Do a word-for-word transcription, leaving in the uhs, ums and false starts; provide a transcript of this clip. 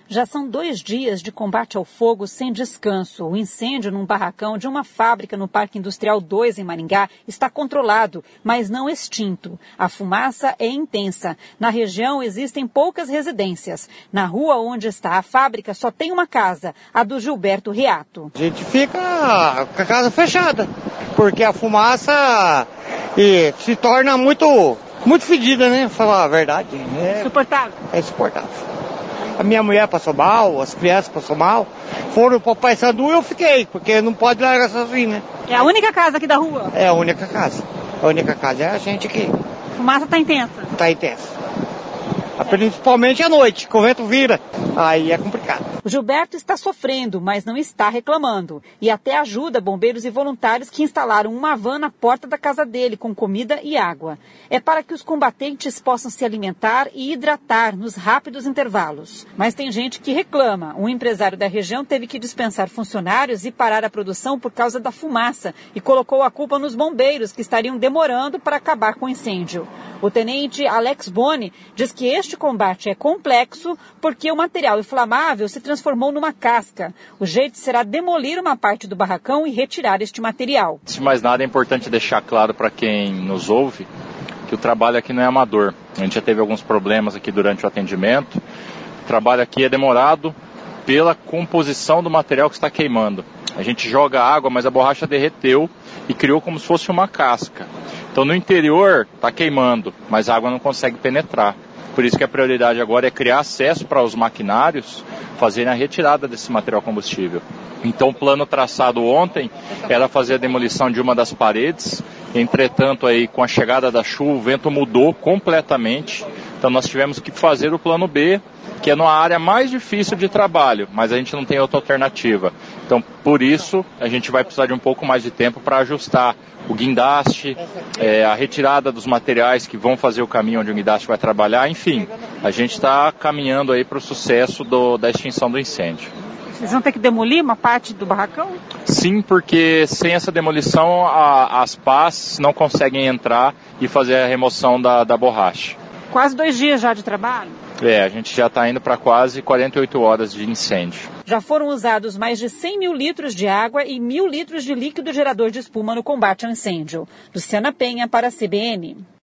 Já são dois dias de combate ao fogo sem descanso. O incêndio num barracão de uma fábrica no Parque Industrial dois, em Maringá, está controlado, mas não extinto. A fumaça é intensa. Na região existem poucas residências. Na rua onde está a fábrica só tem uma casa, a do Gilberto Reato. A gente fica com a casa fechada, porque a fumaça e, se torna muito, muito fedida, né? Falar a verdade. É, Suportável? É insuportável. A minha mulher passou mal, as crianças passou mal, foram para o Paysandu e eu fiquei, porque não pode largar sozinho, né? É a única casa aqui da rua? É a única casa. A única casa é a gente aqui. A fumaça está intensa? Está intensa. Principalmente à noite, que o vento vira, aí é complicado. O Gilberto está sofrendo, mas não está reclamando. E até ajuda bombeiros e voluntários que instalaram uma van na porta da casa dele com comida e água. É para que os combatentes possam se alimentar e hidratar nos rápidos intervalos. Mas tem gente que reclama. Um empresário da região teve que dispensar funcionários e parar a produção por causa da fumaça e colocou a culpa nos bombeiros, que estariam demorando para acabar com o incêndio. O tenente Alex Boni diz que este combate é complexo porque o material inflamável se transformou numa casca. O jeito será demolir uma parte do barracão e retirar este material. Antes de mais nada, é importante deixar claro para quem nos ouve que o trabalho aqui não é amador. A gente já teve alguns problemas aqui durante o atendimento. O trabalho aqui é demorado pela composição do material que está queimando. A gente joga água, mas a borracha derreteu e criou como se fosse uma casca. Então no interior está queimando, mas a água não consegue penetrar. Por isso que a prioridade agora é criar acesso para os maquinários fazerem a retirada desse material combustível. Então o plano traçado ontem era fazer a demolição de uma das paredes. Entretanto, aí, com a chegada da chuva, o vento mudou completamente. Então nós tivemos que fazer o plano B, que é numa área mais difícil de trabalho, mas a gente não tem outra alternativa. Então, por isso, a gente vai precisar de um pouco mais de tempo para ajustar o guindaste, é, a retirada dos materiais que vão fazer o caminho onde o guindaste vai trabalhar. Enfim, a gente está caminhando aí para o sucesso do, da extinção do incêndio. Vocês vão ter que demolir uma parte do barracão? Sim, porque sem essa demolição a, as pás não conseguem entrar e fazer a remoção da, da borracha. Quase dois dias já de trabalho? É, a gente já está indo para quase quarenta e oito horas de incêndio. Já foram usados mais de cem mil litros de água e mil litros de líquido gerador de espuma no combate ao incêndio. Luciana Penha para a C B N.